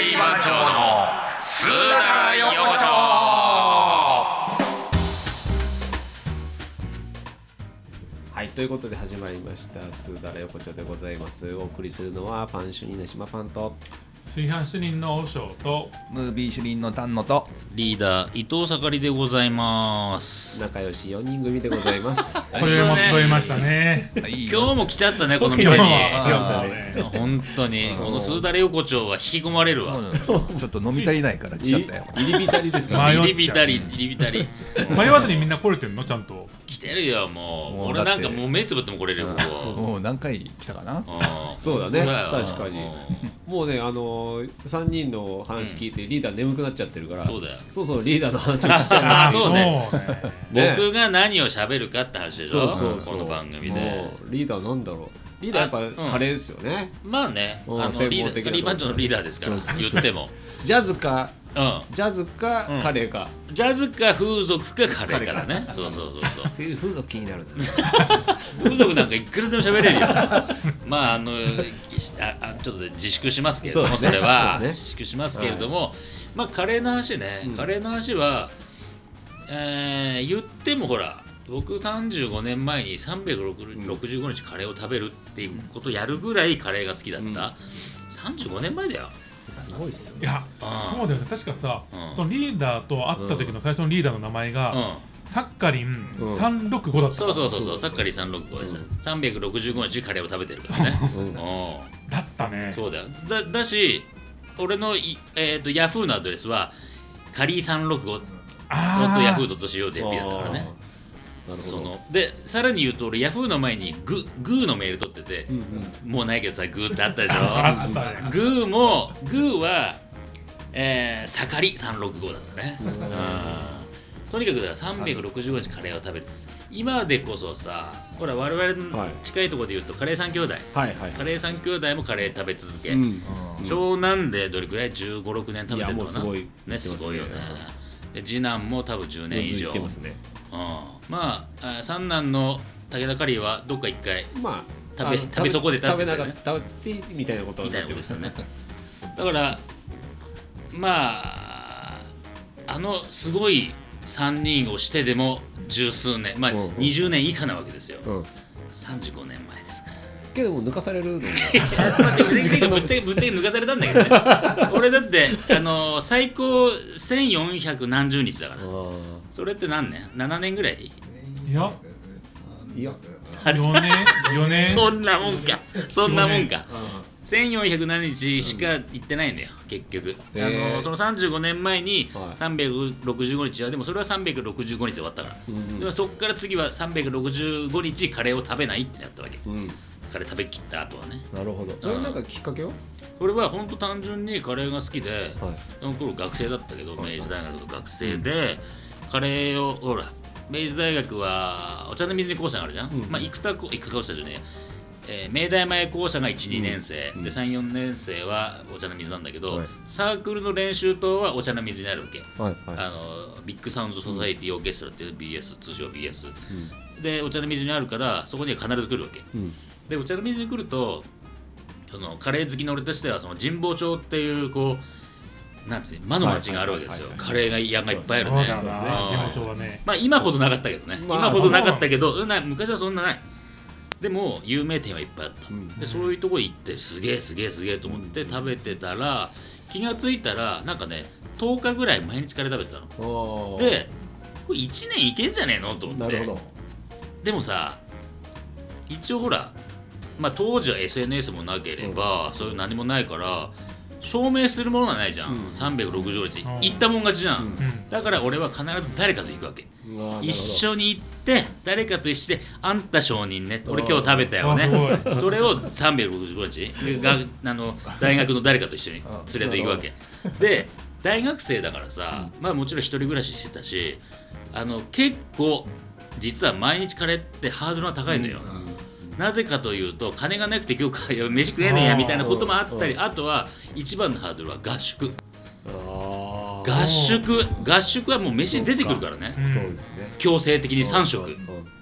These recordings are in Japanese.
リー番長のスーダラ横丁。 はい、ということで始まりましたスーダラ横丁でございます。お送りするのはパン主任の島パンと炊飯主任の和尚とムービー主任の丹野とリーダー伊藤盛りでございます。 仲良し4人組でございますこれも聞こえましたね。 今日も来ちゃったねこの店に。本当にこのスーダラ横丁は引き込まれるわ。 ちょっと飲み足りないから来ちゃったよ。 入り浸りですかね。 入り浸り迷わずにみんな来れてんのちゃんと。 来てるよもう俺なんかもう目つぶっても来れるよここ。 もう何回来たかな。 そうだね、確かにもうね3人の話聞いてリーダー眠くなっちゃってるから、 そうだよ。 そうリーダーの話を聞きたいな。 あそうね僕が何を喋るかって話でしょ。 そうこの番組でもうリーダーなんだろう。リーダーやっぱカレーですよね。 まあねリーバンチョのリーダーですから言ってもジャズかジャズかカレーか、 ジャズか風俗かカレーからね。そう風俗気になるんだね。 風俗なんかいくらでも喋れるよ。まあちょっと自粛しますけれども、それは自粛しますけれども、まあカレーの話ね、カレーの話は言ってもほら僕35年前に365日カレーを食べるっていうことをやるぐらいカレーが好きだった。35年前だよ。 すごいっすよね。 いやそうだよね。確かさそのリーダーと会った時の最初のリーダーの名前がサッカリン365だった。 そうサッカリン365です。365日カレーを食べてるからね。 だったね。 そうだよ。だし俺のヤフーのアドレスはカリー365ヤフー.co.jp だったからね。でさらに言うと俺ヤフーの前にグーのメール取ってて、もうないけどさグーってあったでしょ。グーはサカリ365だったね。とにかく365日カレーを食べる。今でこそさほら我々の近いところで言うとカレー3兄弟、カレー3兄弟もカレー食べ続け、長男でどれくらい15、6年食べてるのかな。ね、すごいよね。で次男も多分10年以上。まあ三男の武田カリーはどっか一回食べ損ねたってね。 食べみたいなことになってるんですよね。 だからまあすごい3人をしてでも十数年、まあ20年以下なわけですよ。35年前ですから。 けども抜かされるの。 ぶっちゃけ抜かされたんだけどね。俺だって最高1400何十日だから。それって何年 ?7 年ぐらい。 いや 4年そんなもんか。1407日しか行ってないんだよ結局。その35年前に365日はでもそれは365日で終わったから、でもそっから次は365日カレーを食べないってやったわけ。カレー食べきった後はね。 なるほど。それなんかきっかけは？ 俺は本当単純にカレーが好きで、その頃学生だったけど明治大学の学生で、カレーをほら明治大学はお茶の水に校舎があるじゃん。まあ生田校舎じゃねえ、明大前校舎が 1,2 年生で 3,4 年生はお茶の水なんだけど、サークルの練習棟はお茶の水になるわけ。ビッグサウンドソサエティオーケストラっていう BS 通称 BS、でお茶の水にあるからそこには必ず来るわけ。でお茶の水に来るとカレー好きの俺としてはその神保町っていうこうなんつう魔の町があるわけですよ。カレーが屋がいっぱいあるね。 神保町はね。 まあ今ほどなかったけどね。今ほどなかったけど昔はそんなない。でも有名店はいっぱいあった。でそういうとこ行ってすげえと思って食べてたら気がついたらなんかね10日ぐらい毎日カレー食べてたの。でこれ1年いけんじゃねえのと思って。でもさ一応ほらまあ当時は SNS もなければそういう何もないから証明するものはないじゃん。365日行ったもん勝ちじゃん。だから俺は必ず誰かと行くわけ。一緒に行って誰かと一緒であんた承認ね俺今日食べたよね。それを365日大学の誰かと一緒に連れて行くわけで、大学生だからさ、まあもちろん一人暮らししてたし結構実は毎日カレーってハードルが高いのよ。なぜかというと金がなくて今日飯食えねえやみたいなこともあったり、あとは一番のハードルは合宿。合宿はもう飯出てくるからね。 そうですね。 強制的に3食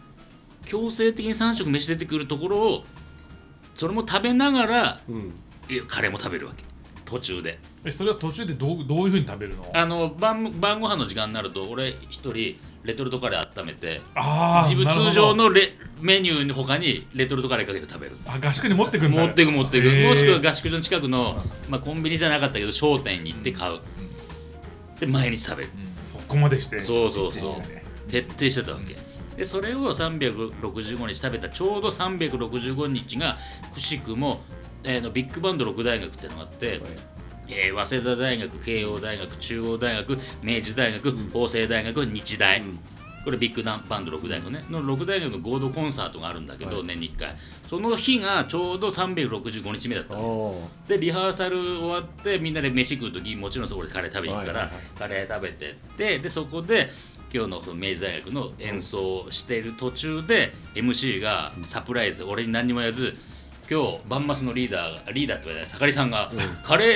飯出てくるところをそれも食べながら、カレーも食べるわけ。 途中で。 それは途中でどういうふうに食べるの？ 晩ご飯の時間になると俺一人レトルトカレー温めて、 自分通常のメニューの他にレトルトカレーかけて食べる。 合宿に持ってくんだ。 持ってくもしくは合宿所の近くの、コンビニじゃなかったけど商店に行って買う、で毎日食べる、 そこまでして。 そう徹底してたわけ、でそれを365日食べた。ちょうど365日がくしくも、ビッグバンド6大学っていうのがあって、早稲田大学、慶応大学、中央大学、明治大学、法政大学、日大、これビッグバンド6大学ねの6大学の合同コンサートがあるんだけど、年に1回その日がちょうど365日目だったので、リハーサル終わってみんなで飯食う時もちろんそこでカレー食べに行くから、カレー食べてって、でそこで今日の明治大学の演奏をしている途中で MC がサプライズ、俺に何にも言わず、今日バンマスのリーダーって言われた盛りさんが、カレー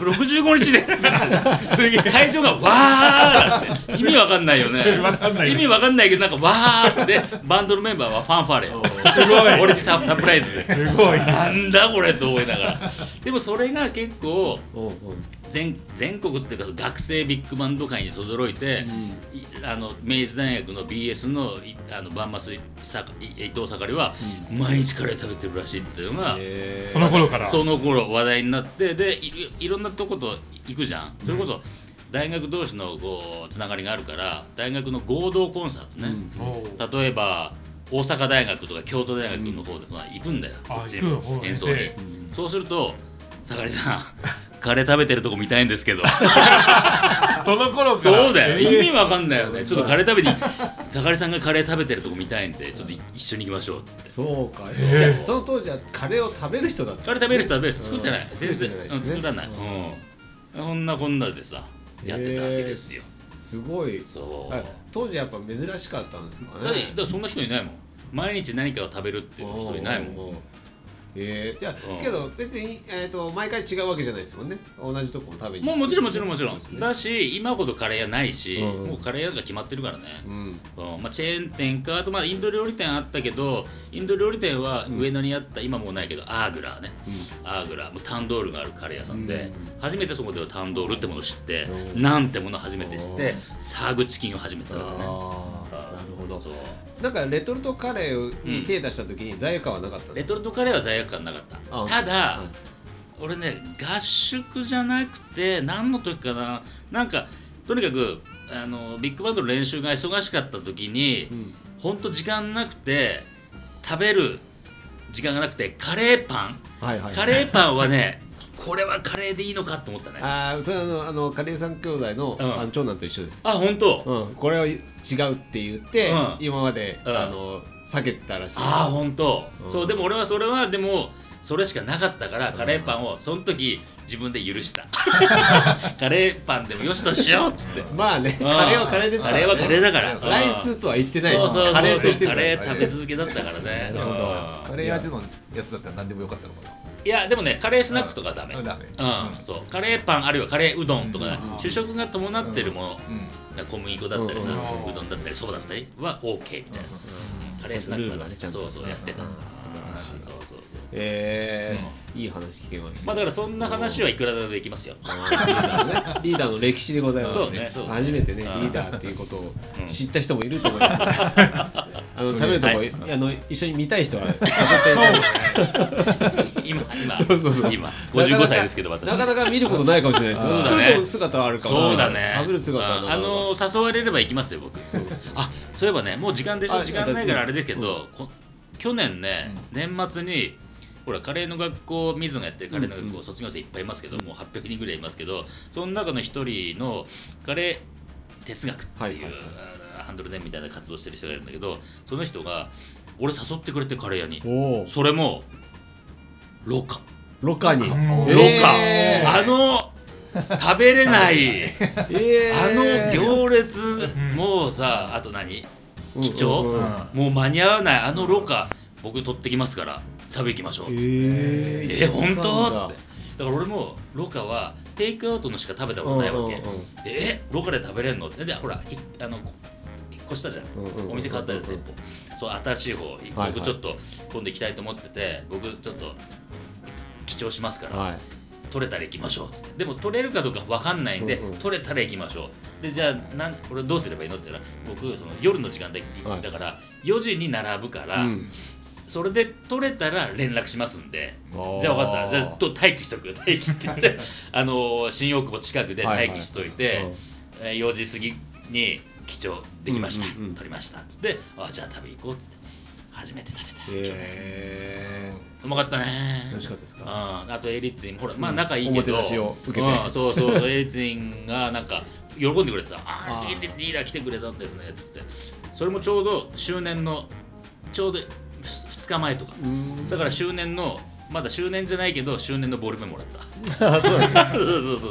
365日です会場がわーって意味わかんないよね意味わかんないけどなんかわーってバンドのメンバーはファンファーレ俺にサプライズですごいなんだこれと思いながらでもそれが結構全国っていうか学生ビッグバンド界に轟いて、明治大学の BS のバンマス伊藤盛りは毎日カレー食べてるらしいっていうのが、 その頃からその頃話題になって、で いろんなとこと行くじゃん。それこそ大学同士のこうつながりがあるから大学の合同コンサートね、例えば大阪大学とか京都大学の方で行くんだよ、演奏に。そうすると盛りさんカレー食べてるとこ見たいんですけどその頃からそうだよ、意味わかんないよね。ちょっとカレー食べに盛りさんがカレー食べてるとこ見たいんでちょっと一緒に行きましょうっつって。 そうか、その当時はカレーを食べる人だった、 カレー食べる人作ってない、全然作らない、こんなでさやってたわけですよ。 すごい。 そう当時やっぱ珍しかったんですかね。 だからそんな人いないもん。毎日何かを食べるっていう人いないもん。 じゃあけど別に、毎回違うわけじゃないですもんね。同じとこも食べにもちろんだし、今ほどカレー屋ないし、もうカレー屋が決まってるからね。チェーン店か、あとインド料理店あったけど、インド料理店は上野にあった、今もうないけどアーグラーね、アーグラータンドールがあるカレー屋さんで、初めてそこではタンドールってものを知って、なんてものを初めて知って、サーグチキンを始めたわけね。なるほど。なんかレトルトカレーに手出した時に罪悪感はなかったんですか？ レトルトカレーは罪悪感なかった。ただ、俺ね、合宿じゃなくて何の時かな、なんかとにかくビッグバンドの練習が忙しかった時に、ほんと時間なくて食べる時間がなくてカレーパン、カレーパンはねこれはカレーでいいのかと思ったね。 それはカレーさん兄弟の長男と一緒です。 本当。 これは違うって言って今まで避けてたらしい。 本当。そう、でも俺はそれはでもそれしかなかったからカレーパンをその時自分で許した。カレーパンでもよしとしようっつって。 まあね、カレーはカレーですから。 カレーはカレーだから。 ライスとは言ってない。 そうカレーと言ってる。 カレー食べ続けだったからね。 なるほど。カレー味のやつだったら何でもよかったのかな。 いやでもね、カレースナックとかダメ。そうカレーパンあるいはカレーうどんとか主食が伴ってるもの、小麦粉だったりさ、うどんだったりそうだったりは OK みたいな。カレースナックはそうやってた。 いい話聞けました。 だからそんな話はいくらでもできますよ。 リーダーの歴史でございます。 そうね。 初めてねリーダーっていうことを知った人もいると思います。食べるとこ一緒に見たい人は今55歳ですけど私なかなか見ることないかもしれないです。作る姿はあるかもしれない。 そうだね。 食べる姿は誘われれば行きますよ僕。そういえばね、もう時間でしょ。時間ないからあれですけど、去年ね年末にほらカレーの学校、水野がやってるカレーの学校卒業生いっぱいいますけど、もう800人ぐらいいますけど、その中の一人のカレー哲学っていうハンドルネームみたいな活動してる人がいるんだけど、その人が俺誘ってくれてカレー屋に、それもロカに食べれない行列もうさ、あと貴重、もう間に合わないロカ僕取ってきますから食べ行きましょうっつって、本当って。だから俺もロカはテイクアウトのしか食べたことないわけ。ロカで食べれんのって。でほら引っ越したじゃん、お店変わったじゃん、店舗。そう新しい方僕ちょっと今度行きたいと思ってて、僕ちょっと記帳しますから、 取れたら行きましょうっつって、でも取れるかどうか分かんないんで、取れたら行きましょう。でじゃあ俺どうすればいいのって言ったら、僕その夜の時間でだから4時に並ぶから、それで取れたら連絡しますんで、じゃあ分かった、じゃあ待機しとく、待機って言って新大久保近くで待機しといて、4時過ぎに記帳できました、取りましたっつって、じゃあ食べ行こうっつって初めて食べた。うまかったね。 美味しかったですか。 あとエリッツィン、ほらまあ仲いいけど、そうエリッツィンがなんか喜んでくれてさ、リーダー来てくれたんですねっつって、それもちょうど周年のちょうど2日前とかだから、周年のまだ周年じゃないけど周年のボールペンもらった。そうですか。そう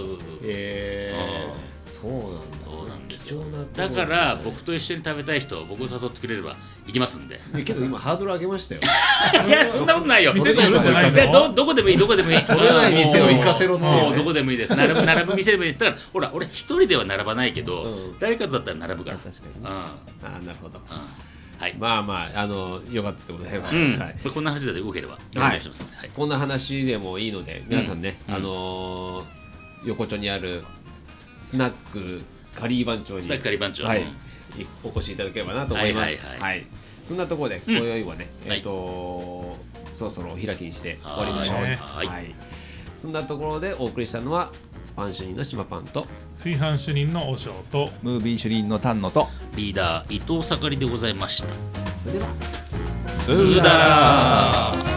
なんですよ。だから僕と一緒に食べたい人、僕を誘ってくれれば行きますんで。 けど今ハードル上げましたよ。 いやそんなことないよ。どこでもいい、どこでもいい。 取れない店を行かせろっていう。 どこでもいいです。並ぶ店でもいい。だからほら俺一人では並ばないけど、誰かとだったら並ぶから。 確かに。なるほど。 はい、 まあよかったでございます。 こんな話で動ければこんな話でもいいので、皆さんね、横丁にあるスナックカリー番長にお越しいただければなと思います。そんなところで今宵はね、そろそろお開きにして終わりましょう。そんなところでお送りしたのはパン主任の島パンと炊飯主任のおしょうとムービー主任の丹野とリーダー伊藤盛りでございました。 それではスーダラー。